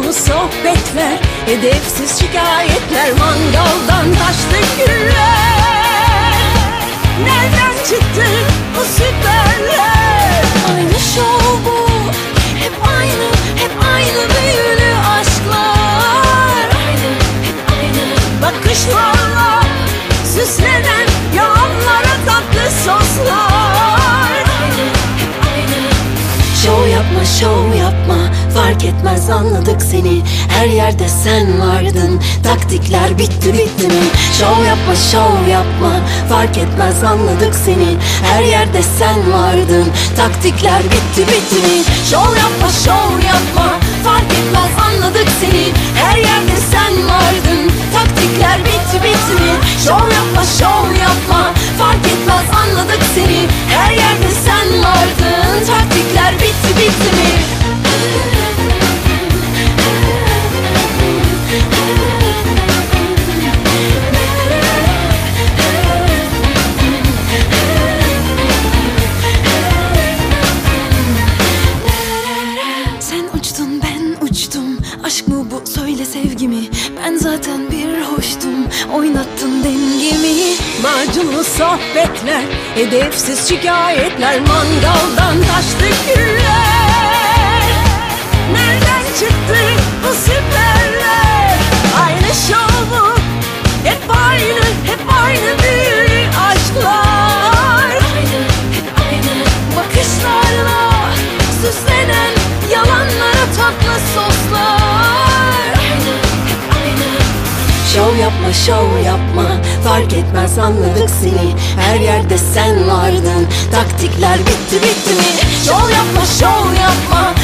Macunlu sohbetler, edepsiz şikayetler, mangaldan taştı güller. Nereden çıktı bu süperler? Aynı şov bu, hep aynı, hep aynı büyülü aşklar. Hep aynı bakışlarla süslenen yalanlara tatlı soslar. Hep aynı. Şov yapma, şov yapma, fark etmez anladık seni. Her yerde sen vardın, taktikler bitti bitti mi? Şov yapma, şov yapma, fark etmez anladık seni. Her yerde sen vardın, taktikler bitti bitti mi? Şov yapma, şov yapma, fark etmez anladık seni. Her yerde sen vardın, taktikler bitti bitti mi? Şov yapma, şov yapma, fark etmez anladık seni. Her yerde sen vardın, taktikler bitti bitti mi? Sen uçtun, ben uçtum. Aşk mı bu, söyle sevgimi? Ben zaten bir hoştum, oynattın dengemi. Macunlu sohbetler, edepsiz şikayetler, mangaldan taştı güller. Nereden çıktı bu süperler? Aynı şovu, hep aynı, hep aynı büyülü aşklar. Hep aynı bakışlarla süslenen yalanlara tatlı soslar. Hep aynı. Şov yapma, şov yapma, fark etmez anladık seni. Her yerde sen vardın, taktikler bitti bitti mi? Şov yapma, şov yapma,